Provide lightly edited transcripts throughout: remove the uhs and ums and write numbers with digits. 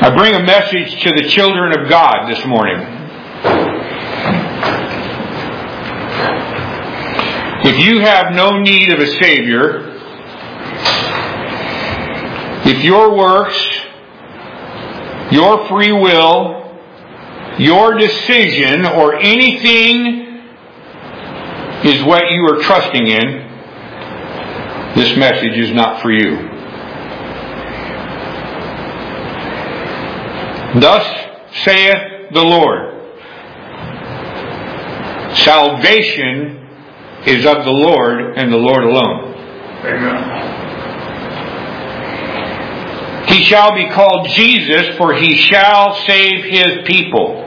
I bring a message to the children of God this morning. If you have no need of a Savior, if your works, your free will, your decision, or anything is what you are trusting in, this message is not for you. Thus saith the Lord, salvation is of the Lord and the Lord alone. Amen. He shall be called Jesus, for he shall save his people.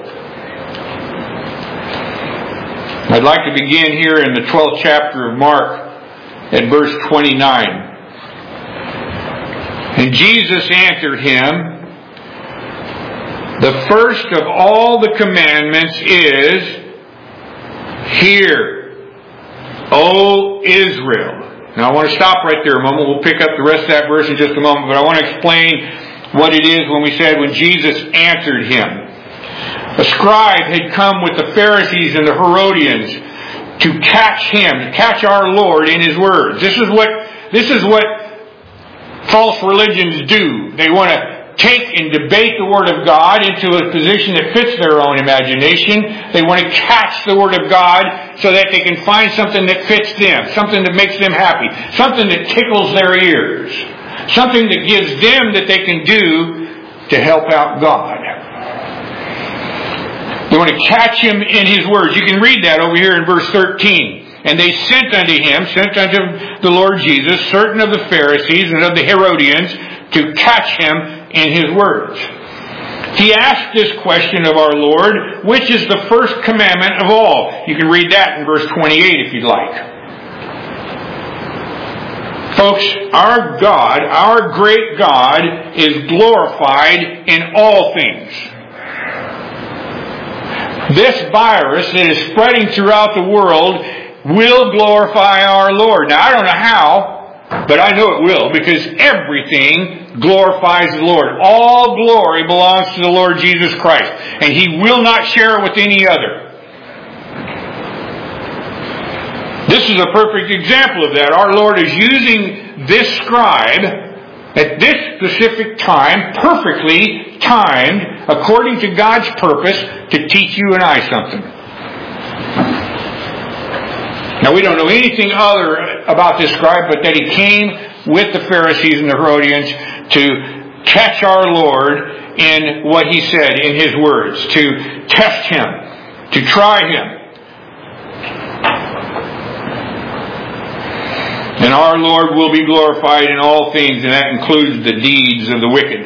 I'd like to begin here in the 12th chapter of Mark at verse 29. And Jesus answered him, the first of all the commandments is, Hear, O Israel. Now I want to stop right there a moment. We'll pick up the rest of that verse in just a moment, but I want to explain what it is when we said when Jesus answered him. A scribe had come with the Pharisees and the Herodians to catch him, to catch our Lord in his words. This is what false religions do. They want to take and debate the Word of God into a position that fits their own imagination. They want to catch the Word of God so that they can find something that fits them, something that makes them happy, something that tickles their ears, something that gives them that they can do to help out God. They want to catch him in his words. You can read that over here in verse 13. And they sent unto the Lord Jesus, certain of the Pharisees and of the Herodians, to catch him in his words. He asked this question of our Lord, which is the first commandment of all? You can read that in verse 28 if you'd like. Folks, our God, our great God, is glorified in all things. This virus that is spreading throughout the world will glorify our Lord. Now, I don't know how, but I know it will, because everything glorifies the Lord. All glory belongs to the Lord Jesus Christ, and He will not share it with any other. This is a perfect example of that. Our Lord is using this scribe at this specific time, perfectly timed, according to God's purpose, to teach you and I something. Now, we don't know anything other about this scribe, but that he came with the Pharisees and the Herodians to catch our Lord in what he said, in his words, to test him, to try him. And our Lord will be glorified in all things, and that includes the deeds of the wicked.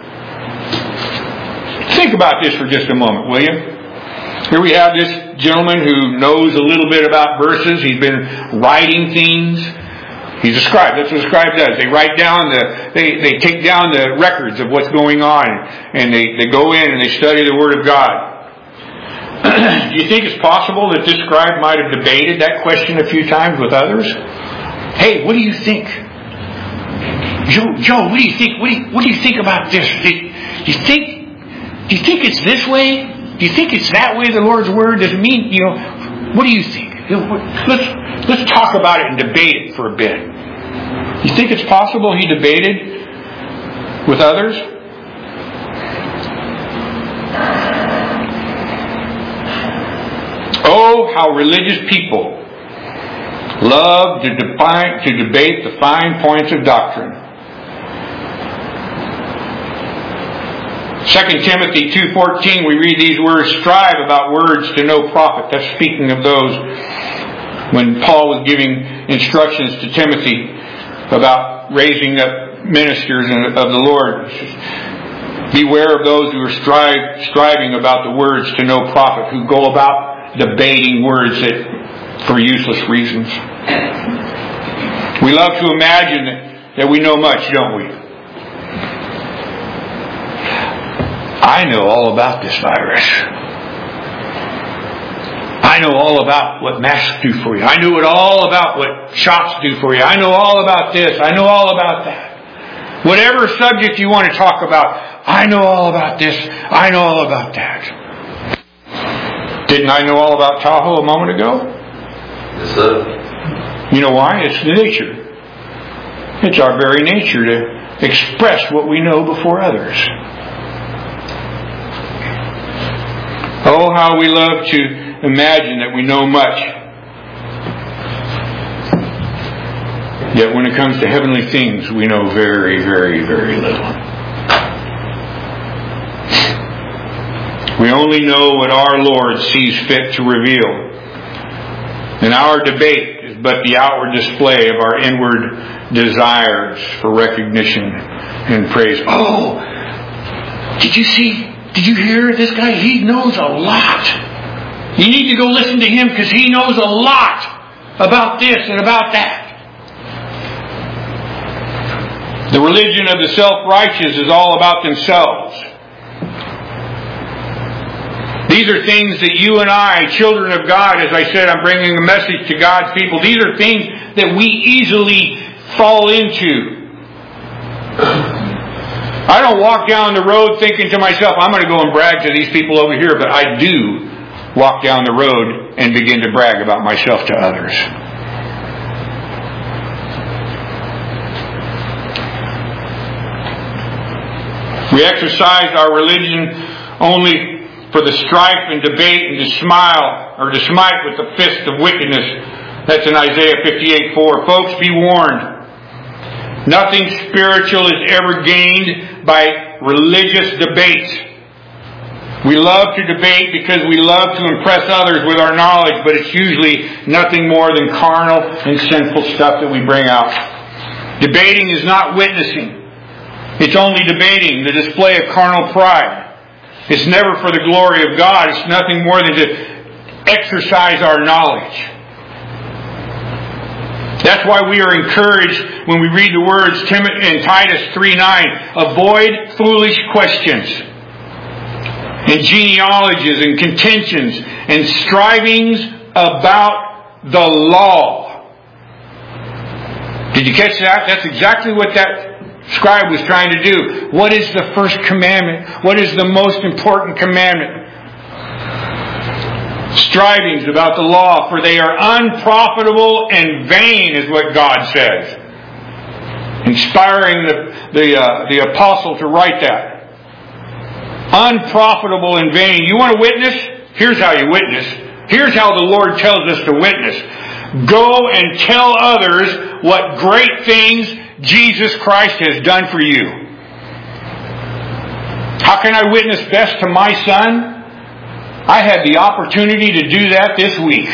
Think about this for just a moment, will you? Here we have this gentleman who knows a little bit about verses. He's been writing things. He's a scribe. That's what a scribe does. They write down they take down the records of what's going on, and they go in and they study the Word of God. Do you think it's possible that this scribe might have debated that question a few times with others? Hey, what do you think? Joe, what do you think? What do you think about this? Do you think it's this way? Do you think it's that way, the Lord's Word? Does it mean, what do you think? Let's talk about it and debate it for a bit. You think it's possible he debated with others? Oh, how religious people love to debate the fine points of doctrine. 2 Timothy 2:14, we read these words, strive about words to no profit. That's speaking of those when Paul was giving instructions to Timothy about raising up ministers of the Lord. Beware of those who are striving about the words to no profit, who go about debating words for useless reasons. We love to imagine that we know much, don't we? I know all about this virus. I know all about what masks do for you. I know all about what shots do for you. I know all about this. I know all about that. Whatever subject you want to talk about, I know all about this, I know all about that. Didn't I know all about Tahoe a moment ago? Yes, sir. You know why? It's the nature. It's our very nature to express what we know before others. Oh, how we love to imagine that we know much. Yet when it comes to heavenly things, we know very, very, very little. We only know what our Lord sees fit to reveal. And our debate is but the outward display of our inward desires for recognition and praise. Oh, did you see? Did you hear this guy? He knows a lot. You need to go listen to him because he knows a lot about this and about that. The religion of the self-righteous is all about themselves. These are things that you and I, children of God, as I said, I'm bringing a message to God's people. These are things that we easily fall into. I don't walk down the road thinking to myself, I'm going to go and brag to these people over here, but I do walk down the road and begin to brag about myself to others. We exercise our religion only for the strife and debate and to smite with the fist of wickedness. That's in Isaiah 58:4. Folks, be warned. Nothing spiritual is ever gained by religious debates. We love to debate because we love to impress others with our knowledge, but it's usually nothing more than carnal and sinful stuff that we bring out. Debating is not witnessing. It's only debating, the display of carnal pride. It's never for the glory of God. It's nothing more than to exercise our knowledge. That's why we are encouraged when we read the words in Titus 3:9, avoid foolish questions and genealogies and contentions and strivings about the law. Did you catch that? That's exactly what that scribe was trying to do. What is the first commandment? What is the most important commandment? Strivings about the law, for they are unprofitable and vain, is what God says. Inspiring the apostle to write that. Unprofitable and vain. You want to witness? Here's how you witness. Here's how the Lord tells us to witness. Go and tell others what great things Jesus Christ has done for you. How can I witness best to my son? I had the opportunity to do that this week.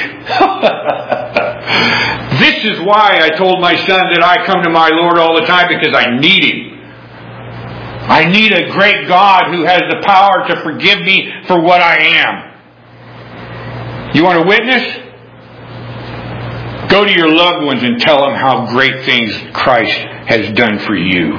This is why I told my son that I come to my Lord all the time, because I need Him. I need a great God who has the power to forgive me for what I am. You want to witness? Go to your loved ones and tell them how great things Christ has done for you.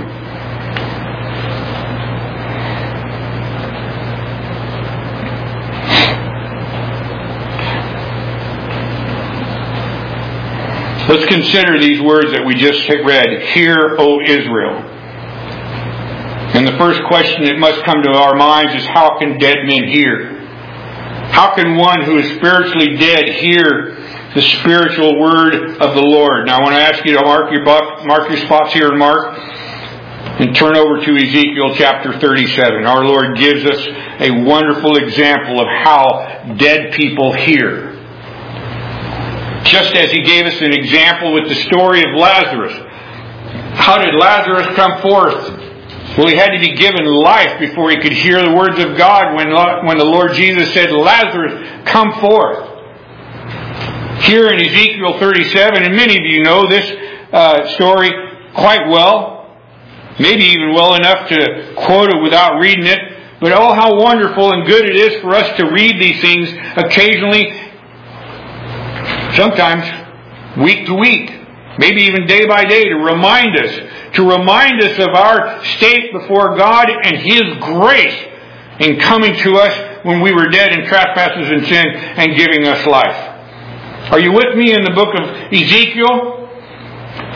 Let's consider these words that we just read. Hear, O Israel. And the first question that must come to our minds is, how can dead men hear? How can one who is spiritually dead hear the spiritual word of the Lord? Now I want to ask you to mark your spots here in Mark and turn over to Ezekiel chapter 37. Our Lord gives us a wonderful example of how dead people hear. Just as He gave us an example with the story of Lazarus. How did Lazarus come forth? Well, he had to be given life before he could hear the words of God when the Lord Jesus said, Lazarus, come forth. Here in Ezekiel 37, and many of you know this story quite well, maybe even well enough to quote it without reading it, but oh, how wonderful and good it is for us to read these things occasionally, sometimes week to week, maybe even day by day, to remind us of our state before God and His grace in coming to us when we were dead in trespasses and sin and giving us life. Are you with me in the book of Ezekiel?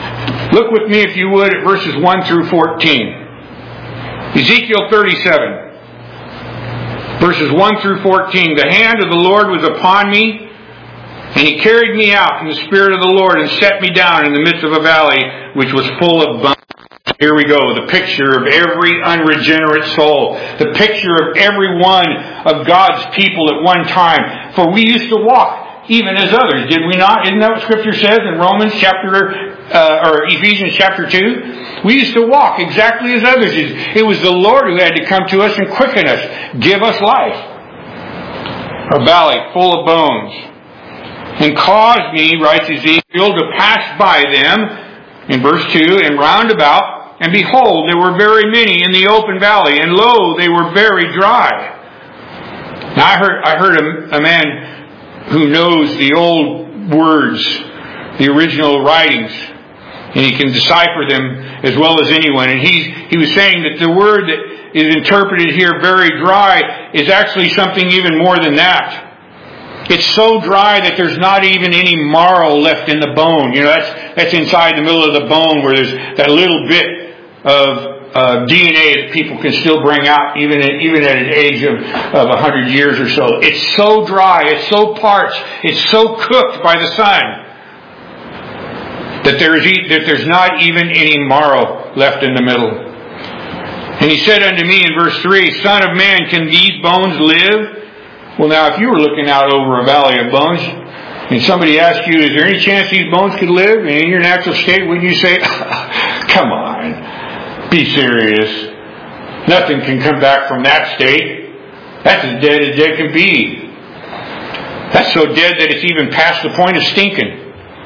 Look with me, if you would, at verses 1 through 14. Ezekiel 37. Verses 1 through 14. The hand of the Lord was upon me, and He carried me out in the Spirit of the Lord and set me down in the midst of a valley which was full of bones. Here we go, the picture of every unregenerate soul. The picture of every one of God's people at one time. For we used to walk even as others, did we not? Isn't that what Scripture says in Romans or Ephesians chapter 2? We used to walk exactly as others did. It was the Lord who had to come to us and quicken us, give us life. A valley full of bones. And caused me, writes Ezekiel, to pass by them, in verse 2, and round about, and behold, there were very many in the open valley, and lo, they were very dry. Now I heard a man who knows the old words, the original writings, and he can decipher them as well as anyone. And he was saying that the word that is interpreted here, very dry, is actually something even more than that. It's so dry that there's not even any marrow left in the bone. You know, that's inside the middle of the bone where there's that little bit of DNA that people can still bring out even at an age of 100 years or so. It's so dry, it's so parched, it's so cooked by the sun that there's not even any marrow left in the middle. And He said unto me in verse 3, Son of man, can these bones live? Well, now, if you were looking out over a valley of bones, and somebody asked you, is there any chance these bones could live? And in your natural state, wouldn't you say, come on, be serious. Nothing can come back from that state. That's as dead can be. That's so dead that it's even past the point of stinking.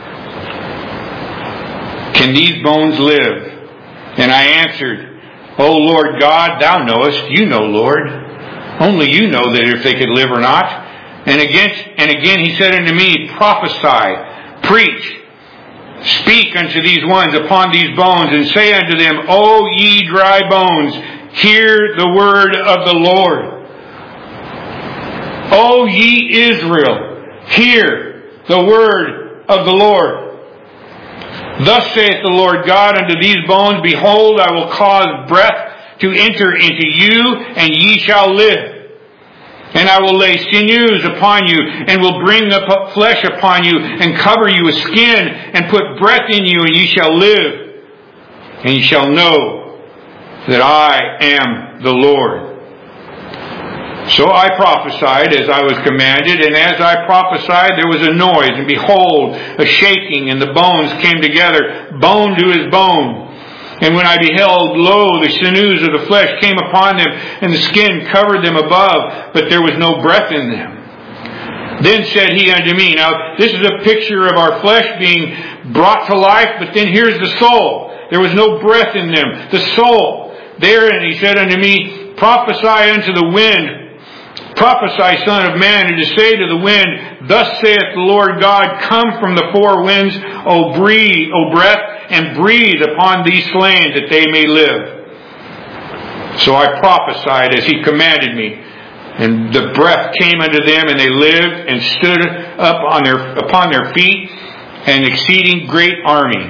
Can these bones live? And I answered, O Lord God, Thou knowest. You know, Lord. Only You know that if they could live or not. And again He said unto me, Prophesy, preach, speak unto these ones upon these bones, and say unto them, O ye dry bones, hear the word of the Lord. O ye Israel, hear the word of the Lord. Thus saith the Lord God unto these bones, Behold, I will cause breath to enter into you, and ye shall live. And I will lay sinews upon you, and will bring up flesh upon you, and cover you with skin, and put breath in you, and ye shall live. And ye shall know that I am the Lord. So I prophesied as I was commanded, and as I prophesied there was a noise, and behold, a shaking, and the bones came together, bone to his bone. And when I beheld, lo, the sinews of the flesh came upon them, and the skin covered them above, but there was no breath in them. Then said He unto me, now this is a picture of our flesh being brought to life, but then here's the soul. There was no breath in them. The soul. There, and He said unto me, Prophesy unto the wind. Prophesy, Son of man, and to say to the wind, Thus saith the Lord God, Come from the four winds, O breath, and breathe upon these slain that they may live. So I prophesied as He commanded me, and the breath came unto them, and they lived and stood up upon their feet, an exceeding great army.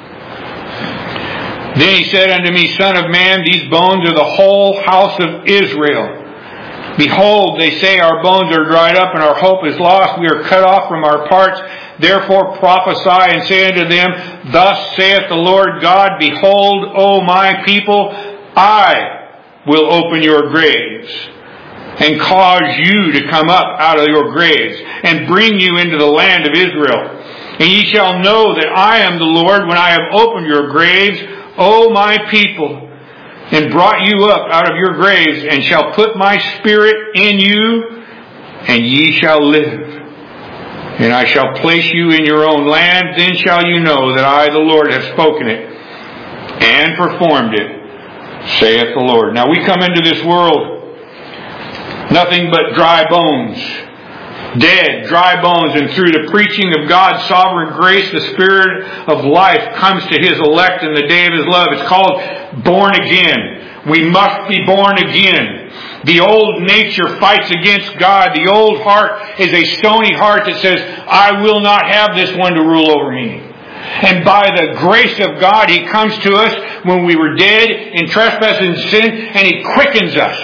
Then He said unto me, Son of man, these bones are the whole house of Israel. Behold, they say, our bones are dried up, and our hope is lost. We are cut off from our parts. Therefore prophesy and say unto them, Thus saith the Lord God, Behold, O my people, I will open your graves, and cause you to come up out of your graves, and bring you into the land of Israel. And ye shall know that I am the Lord when I have opened your graves, O my people, and brought you up out of your graves, and shall put my spirit in you, and ye shall live. And I shall place you in your own land. Then shall you know that I, the Lord, have spoken it and performed it, saith the Lord. Now we come into this world nothing but dry bones, dead, dry bones, and through the preaching of God's sovereign grace, the Spirit of life comes to His elect in the day of His love. It's called born again. We must be born again. The old nature fights against God. The old heart is a stony heart that says, I will not have this one to rule over me. And by the grace of God, He comes to us when we were dead in trespass and sin, and He quickens us.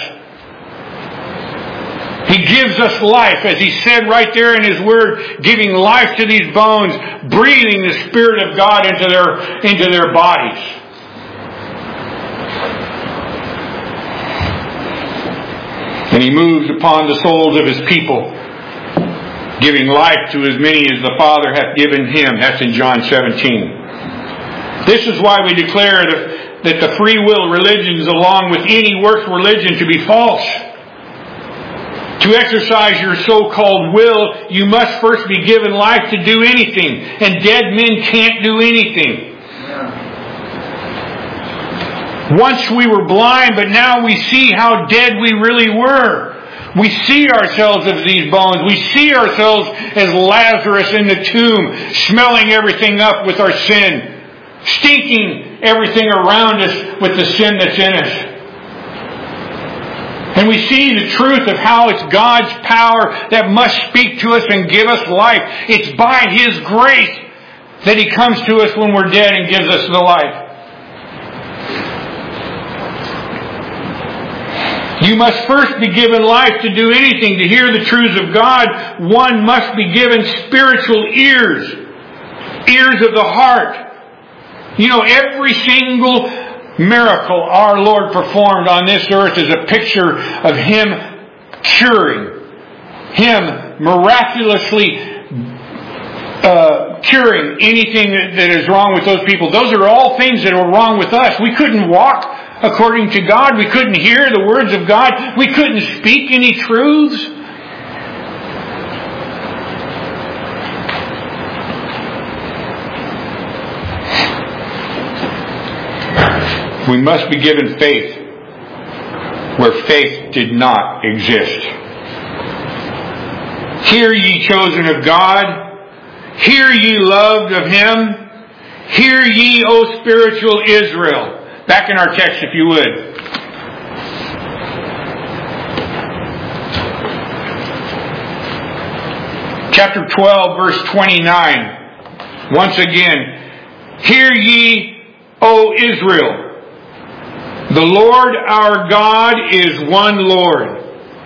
He gives us life, as He said right there in His Word, giving life to these bones, breathing the Spirit of God into their bodies. And He moves upon the souls of His people, giving life to as many as the Father hath given Him. That's in John 17. This is why we declare that the free will religions, along with any works religion, to be false. To exercise your so-called will, you must first be given life to do anything. And dead men can't do anything. Once we were blind, but now we see how dead we really were. We see ourselves as these bones. We see ourselves as Lazarus in the tomb, smelling everything up with our sin, stinking everything around us with the sin that's in us. And we see the truth of how it's God's power that must speak to us and give us life. It's by His grace that He comes to us when we're dead and gives us the life. You must first be given life to do anything. To hear the truths of God, one must be given spiritual ears. Ears of the heart. You know, every single miracle our Lord performed on this earth is a picture of Him curing. Him miraculously curing anything that is wrong with those people. Those are all things that are wrong with us. We couldn't walk according to God. We couldn't hear the words of God. We couldn't speak any truths. We must be given faith where faith did not exist. Hear ye chosen of God. Hear ye loved of Him. Hear ye, O spiritual Israel. Back in our text, if you would. Chapter 12, verse 29. Once again, hear ye, O Israel. The Lord our God is one Lord.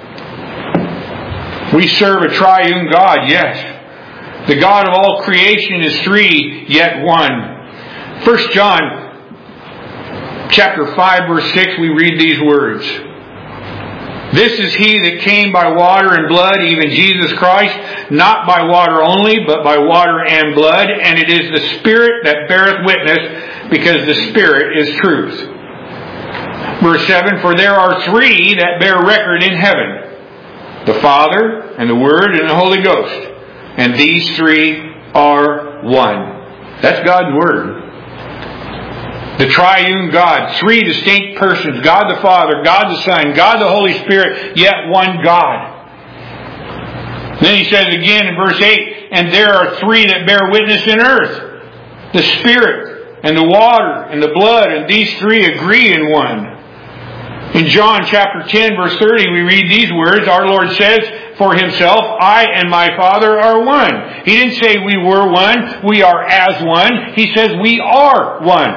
We serve a triune God, yes. The God of all creation is three, yet one. 1 John chapter 5, verse 6, we read these words. This is He that came by water and blood, even Jesus Christ, not by water only, but by water and blood. And it is the Spirit that beareth witness, because the Spirit is truth. Verse 7, for there are three that bear record in heaven, the Father, and the Word, and the Holy Ghost. And these three are one. That's God's Word. The triune God, three distinct persons, God the Father, God the Son, God the Holy Spirit, yet one God. Then He says again in verse 8, and there are three that bear witness in earth, the Spirit, and the water, and the blood, and these three agree in one. In John chapter 10, verse 30, we read these words. Our Lord says for Himself, I and my Father are one. He didn't say we were one, we are as one. He says we are one.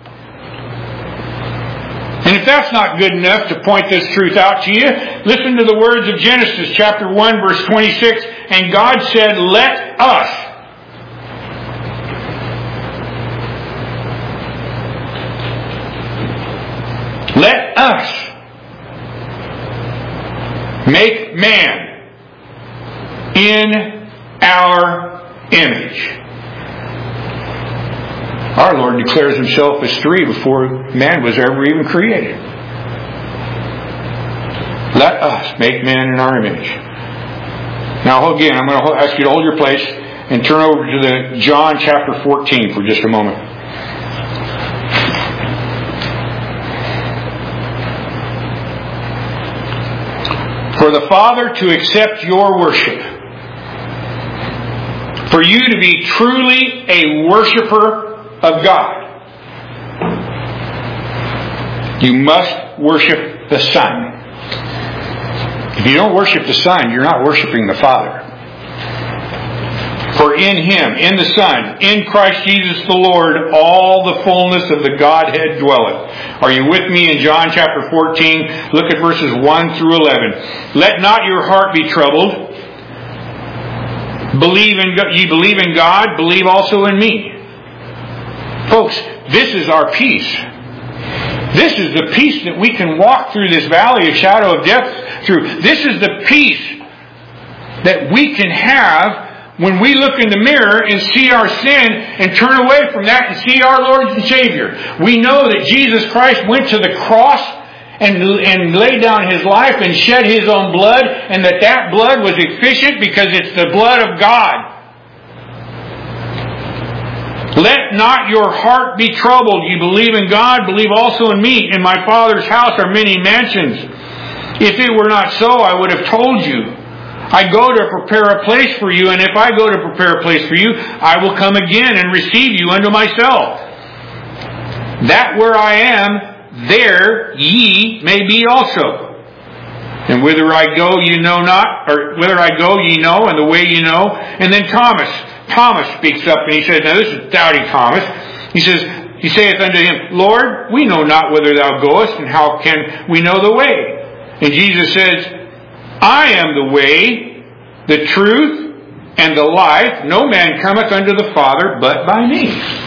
And if that's not good enough to point this truth out to you, listen to the words of Genesis chapter 1, verse 26. And God said, let us. Let us make man in our image. Our Lord declares Himself as three before man was ever even created. Let us make man in our image. Now again, I'm going to ask you to hold your place and turn over to the John chapter 14 for just a moment. For the Father to accept your worship, for you to be truly a worshiper of God, you must worship the Son. If you don't worship the Son, you're not worshiping the Father. For in Him, in the Son, in Christ Jesus the Lord, all the fullness of the Godhead dwelleth. Are you with me in John chapter 14? Look at verses 1 through 11. Let not your heart be troubled. Ye believe in God, believe also in me. Folks, this is our peace. This is the peace that we can walk through this valley of shadow of death through. This is the peace that we can have when we look in the mirror and see our sin and turn away from that and see our Lord and Savior. We know that Jesus Christ went to the cross and laid down His life and shed His own blood, and that blood was efficient because it's the blood of God. Let not your heart be troubled. You believe in God, believe also in me. In my Father's house are many mansions. If it were not so, I would have told you. I go to prepare a place for you, and if I go to prepare a place for you, I will come again and receive you unto myself. That where I am, there ye may be also. And whither I go you know not, or whither I go ye know, and the way ye know. And then Thomas speaks up, and he says, now this is doubting Thomas. He saith unto him, Lord, we know not whither thou goest, and how can we know the way? And Jesus says, I am the way, the truth, and the life. No man cometh unto the Father but by me.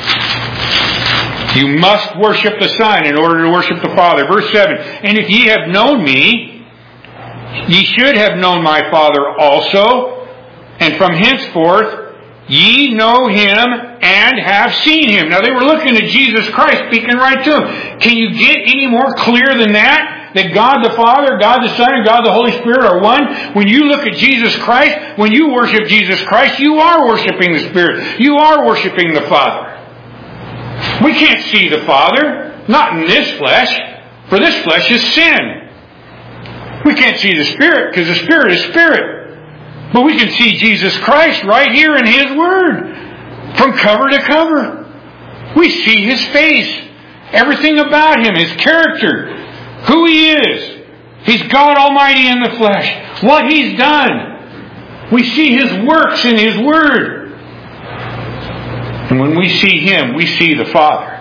You must worship the Son in order to worship the Father. Verse 7, and if ye have known me, ye should have known my Father also, and from henceforth ye know Him and have seen Him. Now they were looking at Jesus Christ, speaking right to Him. Can you get any more clear than that? That God the Father, God the Son, and God the Holy Spirit are one? When you look at Jesus Christ, when you worship Jesus Christ, you are worshiping the Spirit. You are worshiping the Father. We can't see the Father, not in this flesh, for this flesh is sin. We can't see the Spirit, because the Spirit is Spirit. But we can see Jesus Christ right here in His Word, from cover to cover. We see His face, everything about Him, His character, who He is. He's God Almighty in the flesh. What He's done. We see His works in His Word. And when we see Him, we see the Father.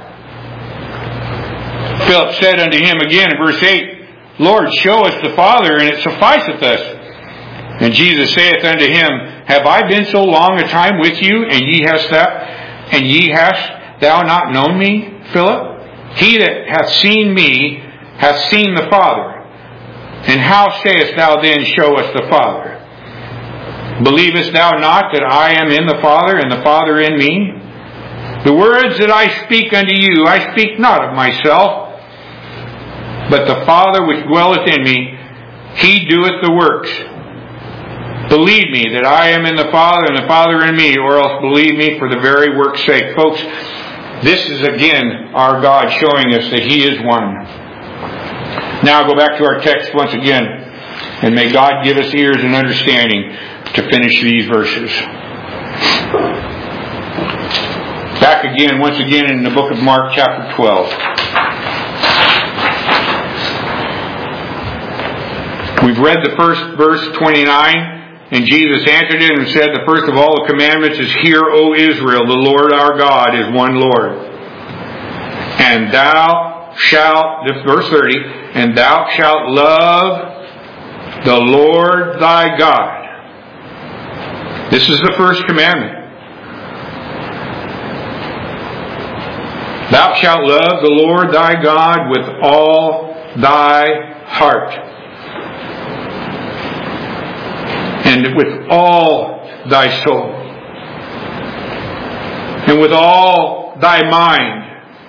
Philip said unto Him again in verse 8, Lord, show us the Father, and it sufficeth us. And Jesus saith unto him, Have I been so long a time with you, and ye hast thou not known me, Philip? He that hath seen me hath seen the Father. And how sayest thou then, Show us the Father? Believest thou not that I am in the Father, and the Father in me? The words that I speak unto you, I speak not of myself, but the Father which dwelleth in me, He doeth the works. Believe me that I am in the Father, and the Father in me, or else believe me for the very work's sake. Folks, this is again our God showing us that He is one. Now go back to our text once again, and may God give us ears and understanding to finish these verses. Back again, once again, in the book of Mark, chapter 12. We've read the first verse, 29, and Jesus answered it and said, The first of all the commandments is, Hear, O Israel, the Lord our God is one Lord. And thou shalt, this verse 30, and thou shalt love the Lord thy God. This is the first commandment. Thou shalt love the Lord thy God with all thy heart, and with all thy soul, and with all thy mind,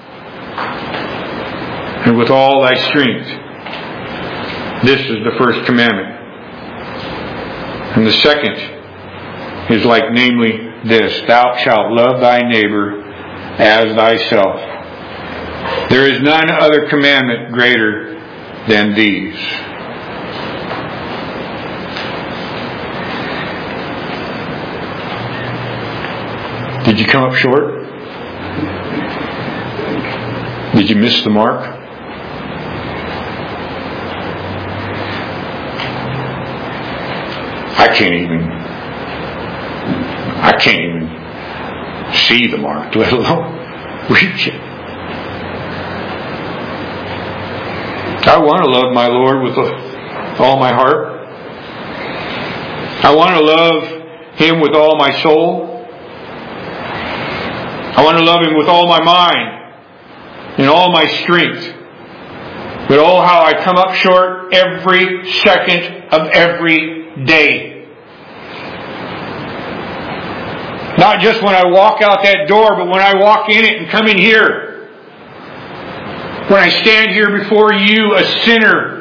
and with all thy strength. This is the first commandment. And the second is like, namely this, Thou shalt love thy neighbor as thyself. There is none other commandment greater than these. Did you come up short? Did you miss the mark? I can't even see the mark, let alone reach it. I want to love my Lord with all my heart. I want to love Him with all my soul. I want to love Him with all my mind and all my strength. But oh, how I come up short every second of every day. Not just when I walk out that door, but when I walk in it and come in here. When I stand here before you, a sinner,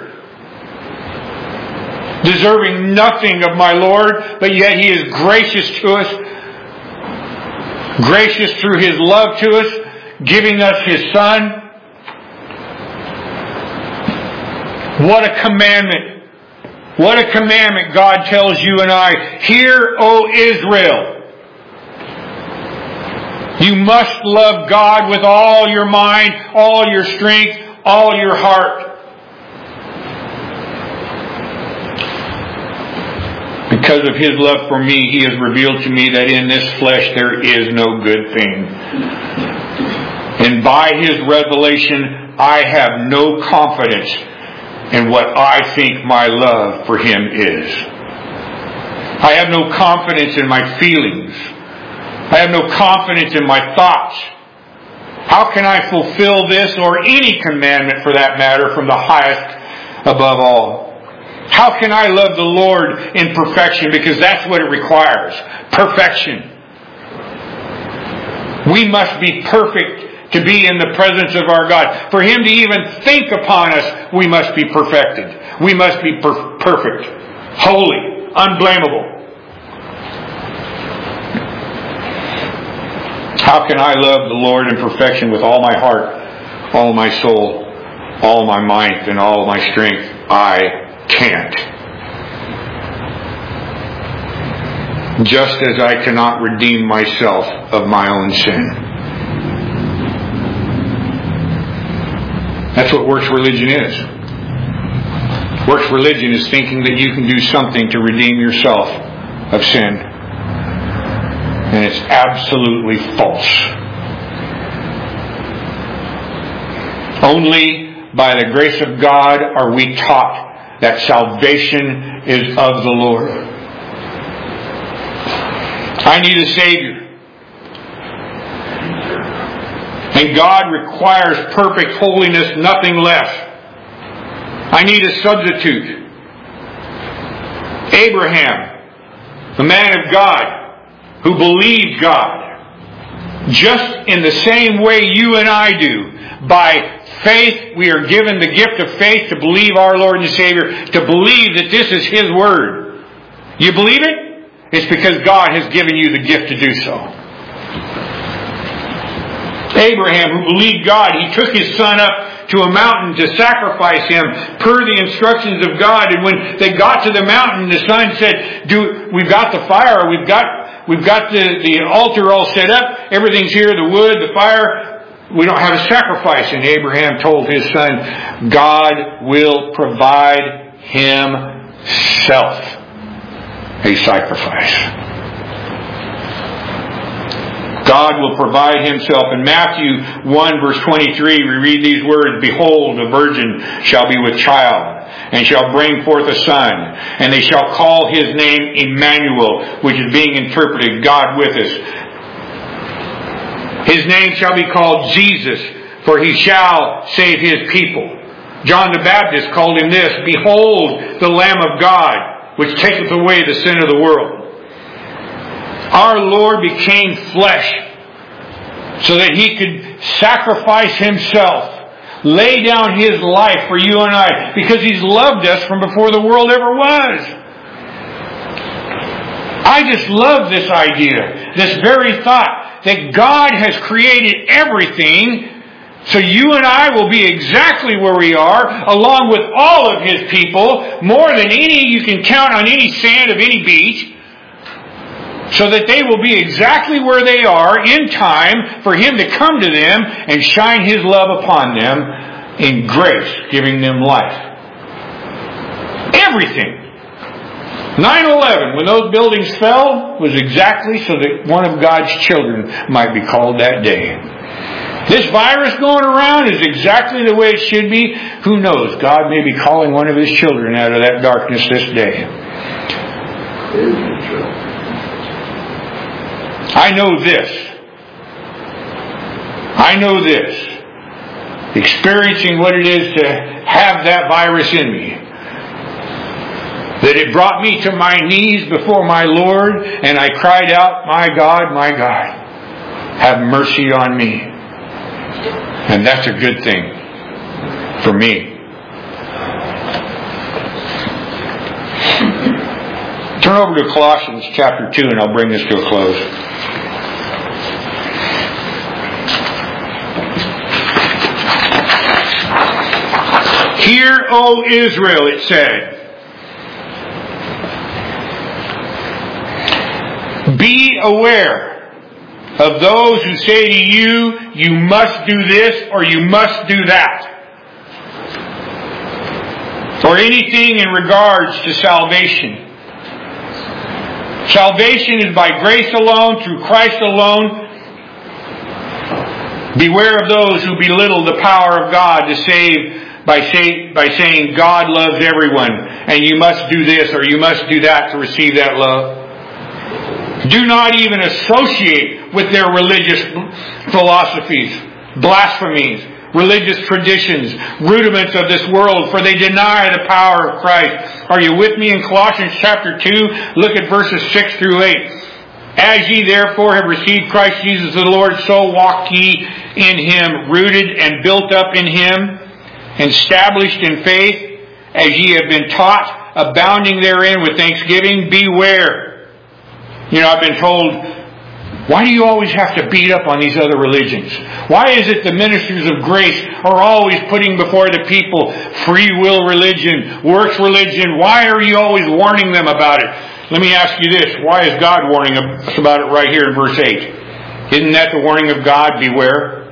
deserving nothing of my Lord, but yet He is gracious to us, gracious through His love to us, giving us His Son. What a commandment. What a commandment God tells you and I. Hear, O Israel. You must love God with all your mind, all your strength, all your heart. Because of His love for me, He has revealed to me that in this flesh there is no good thing. And by His revelation, I have no confidence in what I think my love for Him is. I have no confidence in my feelings. I have no confidence in my thoughts. How can I fulfill this or any commandment for that matter from the highest above all? How can I love the Lord in perfection? Because that's what it requires. Perfection. We must be perfect to be in the presence of our God. For Him to even think upon us, we must be perfected. We must be perfect, holy, unblameable. How can I love the Lord in perfection with all my heart, all my soul, all my might, and all my strength? I can't. Just as I cannot redeem myself of my own sin. That's what works religion is. Works religion is thinking that you can do something to redeem yourself of sin. And it's absolutely false. Only by the grace of God are we taught that salvation is of the Lord. I need a Savior. And God requires perfect holiness, nothing less. I need a substitute. Abraham, the man of God, who believed God, just in the same way you and I do. By faith, we are given the gift of faith to believe our Lord and Savior, to believe that this is His Word. You believe it? It's because God has given you the gift to do so. Abraham, who believed God, he took his son up to a mountain to sacrifice him per the instructions of God. And when they got to the mountain, the son said, we've got the fire, we've got the altar all set up, everything's here, the wood, the fire. We don't have a sacrifice. And Abraham told his son, God will provide Himself a sacrifice. God will provide Himself. In Matthew 1 verse 23 we read these words, Behold, a virgin shall be with child, and shall bring forth a son, and they shall call His name Emmanuel, which is being interpreted, God with us. His name shall be called Jesus, for He shall save His people. John the Baptist called Him this, Behold, the Lamb of God, which taketh away the sin of the world. Our Lord became flesh so that He could sacrifice Himself, lay down His life for you and I, because He's loved us from before the world ever was. I just love this idea, this very thought, that God has created everything so you and I will be exactly where we are, along with all of His people, more than any you can count on any sand of any beach, so that they will be exactly where they are in time for Him to come to them and shine His love upon them in grace, giving them life. Everything. 9/11, when those buildings fell, was exactly so that one of God's children might be called that day. This virus going around is exactly the way it should be. Who knows? God may be calling one of His children out of that darkness this day. I know this. Experiencing what it is to have that virus in me. That it brought me to my knees before my Lord, and I cried out, my God, have mercy on me. And that's a good thing for me. Turn over to Colossians chapter 2 and I'll bring this to a close. Hear, O Israel, it said. Be aware of those who say to you, you must do this or you must do that. Or anything in regards to salvation. Salvation is by grace alone, through Christ alone. Beware of those who belittle the power of God to save by saying God loves everyone and you must do this or you must do that to receive that love. Do not even associate with their religious philosophies, blasphemies, religious traditions, rudiments of this world, for they deny the power of Christ. Are you with me in Colossians chapter 2? Look at verses 6 through 8. As ye therefore have received Christ Jesus the Lord, so walk ye in Him, rooted and built up in Him, established in faith, as ye have been taught, abounding therein with thanksgiving. Beware. I've been told, why do you always have to beat up on these other religions? Why is it the ministers of grace are always putting before the people free will religion, works religion? Why are you always warning them about it? Let me ask you this. Why is God warning us about it right here in verse 8? Isn't that the warning of God? Beware.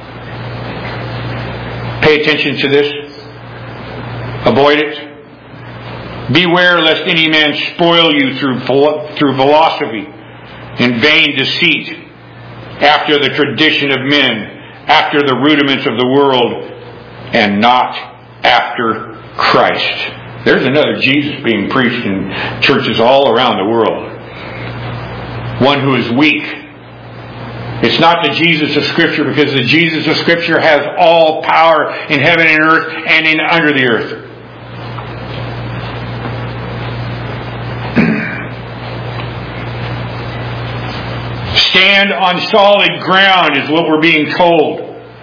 Pay attention to this. Avoid it. Beware lest any man spoil you through philosophy and vain deceit, after the tradition of men, after the rudiments of the world, and not after Christ. There's another Jesus being preached in churches all around the world. One who is weak. It's not the Jesus of Scripture, because the Jesus of Scripture has all power in heaven and earth and under the earth. Stand on solid ground is what we're being told.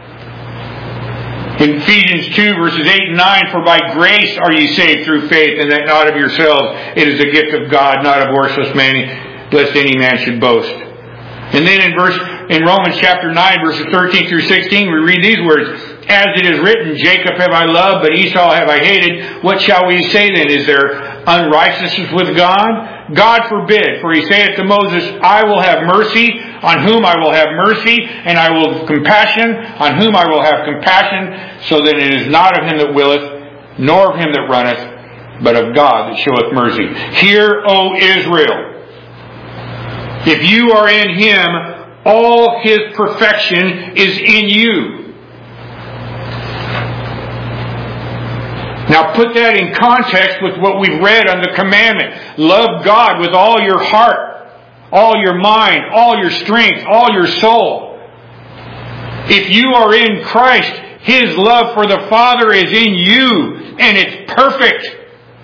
In Ephesians 2 verses 8 and 9, for by grace are ye saved through faith, and that not of yourselves. It is a gift of God, not of works, lest any man should boast. And then in Romans chapter 9 verses 13 through 16, we read these words. As it is written, Jacob have I loved, but Esau have I hated. What shall we say then? Is there unrighteousness with God? God forbid, for He saith to Moses, I will have mercy on whom I will have mercy, and I will have compassion on whom I will have compassion, so that it is not of him that willeth, nor of him that runneth, but of God that showeth mercy. Hear, O Israel, if you are in Him, all His perfection is in you. Now put that in context with what we've read on the commandment. Love God with all your heart, all your mind, all your strength, all your soul. If you are in Christ, His love for the Father is in you, and it's perfect.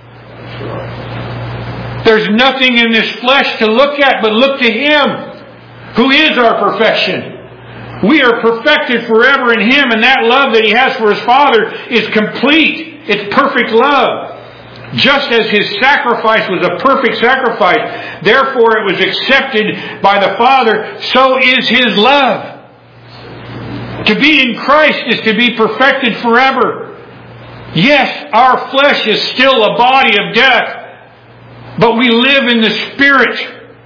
There's nothing in this flesh to look at, but look to Him, who is our perfection. We are perfected forever in Him, and that love that He has for His Father is complete. It's perfect love. Just as His sacrifice was a perfect sacrifice, therefore it was accepted by the Father, so is His love. To be in Christ is to be perfected forever. Yes, our flesh is still a body of death, but we live in the Spirit.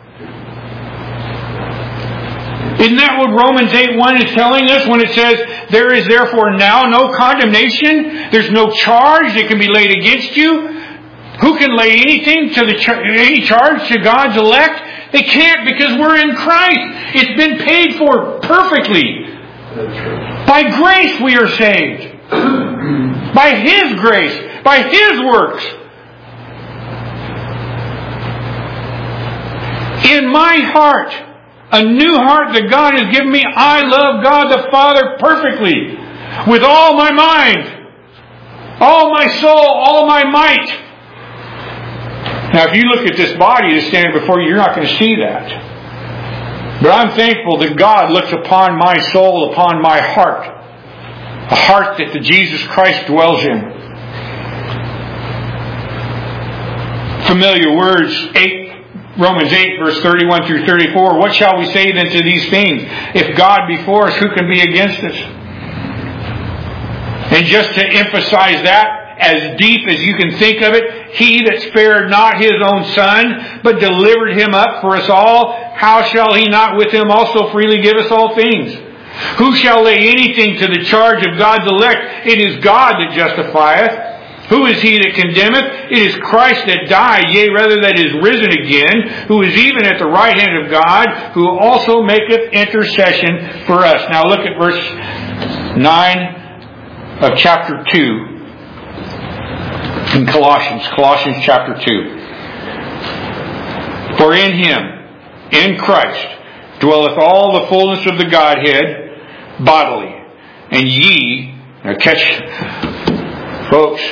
Isn't that what Romans 8:1 is telling us when it says, there is therefore now no condemnation? There's no charge that can be laid against you Who can lay anything to any charge to God's elect? They can't, because we're in Christ. It's been paid for perfectly. By grace we are saved. By His grace. By His works. In my heart, a new heart that God has given me, I love God the Father perfectly. With all my mind. All my soul. All my might. Now, if you look at this body that's standing before you, you're not going to see that. But I'm thankful that God looks upon my soul, upon my heart. A heart that the Jesus Christ dwells in. Familiar words, Romans 8, verse 31 through 34. What shall we say then to these things? If God be for us, who can be against us? And just to emphasize that, as deep as you can think of it, He that spared not His own Son, but delivered Him up for us all, how shall He not with Him also freely give us all things? Who shall lay anything to the charge of God's elect? It is God that justifieth. Who is he that condemneth? It is Christ that died, yea, rather that is risen again, who is even at the right hand of God, who also maketh intercession for us. Now look at verse 9 of chapter 2 in Colossians. Colossians chapter 2. For in Him, in Christ, dwelleth all the fullness of the Godhead bodily. And ye, now catch, folks,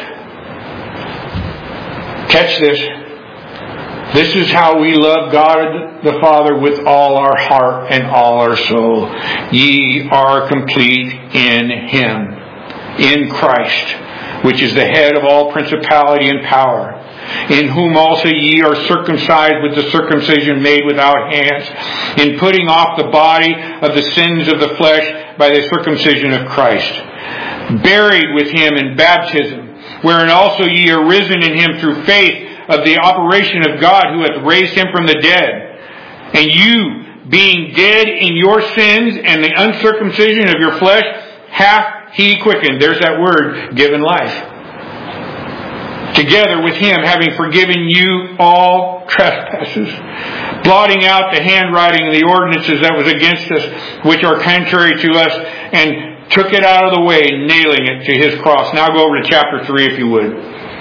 catch this. This is how we love God the Father with all our heart and all our soul. Ye are complete in Him, in Christ, which is the head of all principality and power, in whom also ye are circumcised with the circumcision made without hands, in putting off the body of the sins of the flesh by the circumcision of Christ, buried with Him in baptism, wherein also ye are risen in Him through faith of the operation of God who hath raised Him from the dead. And you, being dead in your sins and the uncircumcision of your flesh, hath He quickened. There's that word, given life. Together with Him, having forgiven you all trespasses, blotting out the handwriting of the ordinances that was against us, which are contrary to us, and took it out of the way, nailing it to His cross. Now go over to chapter 3 if you would.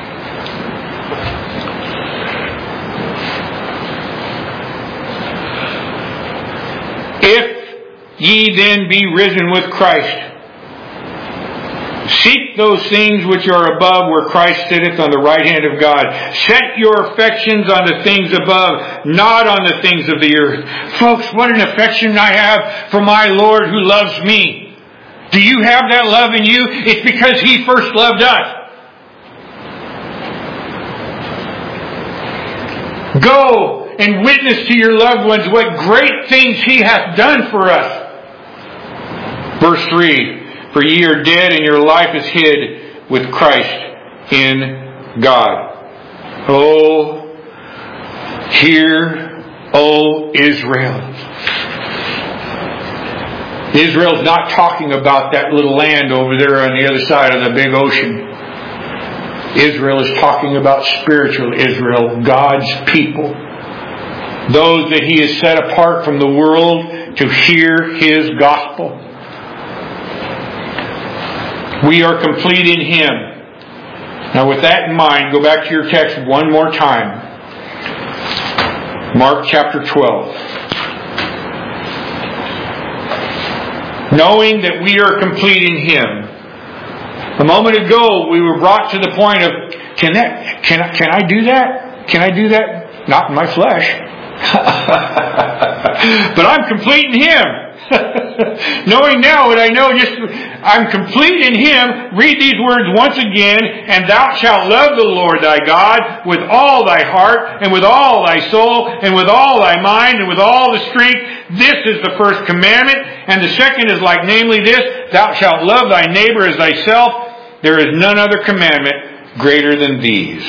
If ye then be risen with Christ, seek those things which are above, where Christ sitteth on the right hand of God. Set your affections on the things above, not on the things of the earth. Folks, what an affection I have for my Lord who loves me. Do you have that love in you? It's because He first loved us. Go and witness to your loved ones what great things He hath done for us. Verse 3. For ye are dead, and your life is hid with Christ in God. Oh, hear, O Israel. Israel's not talking about that little land over there on the other side of the big ocean. Israel is talking about spiritual Israel, God's people. Those that He has set apart from the world to hear His gospel. We are complete in Him. Now with that in mind, go back to your text one more time. Mark chapter 12. Knowing that we are complete in Him. A moment ago we were brought to the point of, can I do that? Can I do that? Not in my flesh. But I'm complete in Him. Knowing now what I know, I'm complete in Him. Read these words once again. And thou shalt love the Lord thy God with all thy heart, and with all thy soul, and with all thy mind, and with all the strength. This is the first commandment. And the second is like, namely this, thou shalt love thy neighbor as thyself. There is none other commandment greater than these.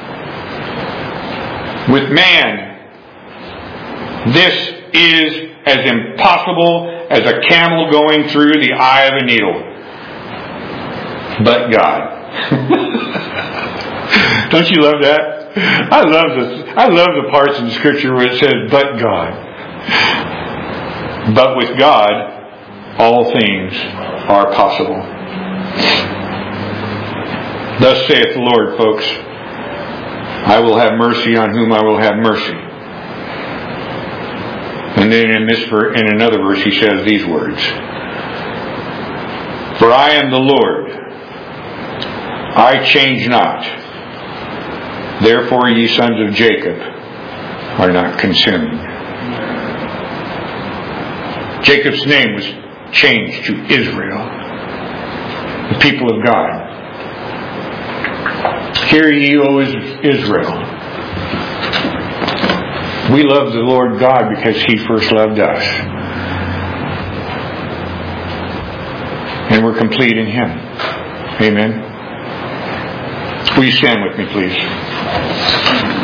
With man, this is as impossible as a camel going through the eye of a needle. But God. Don't you love that? I love this. I love the parts in the Scripture where it says, "But God." But with God, all things are possible. Thus saith the Lord, folks, I will have mercy on whom I will have mercy. And then in another verse he says these words, "For I am the Lord, I change not. Therefore ye sons of Jacob are not consumed." Jacob's name was changed to Israel, the people of God. Hear ye, O Israel. We love the Lord God because He first loved us. And we're complete in Him. Amen. Will you stand with me, please?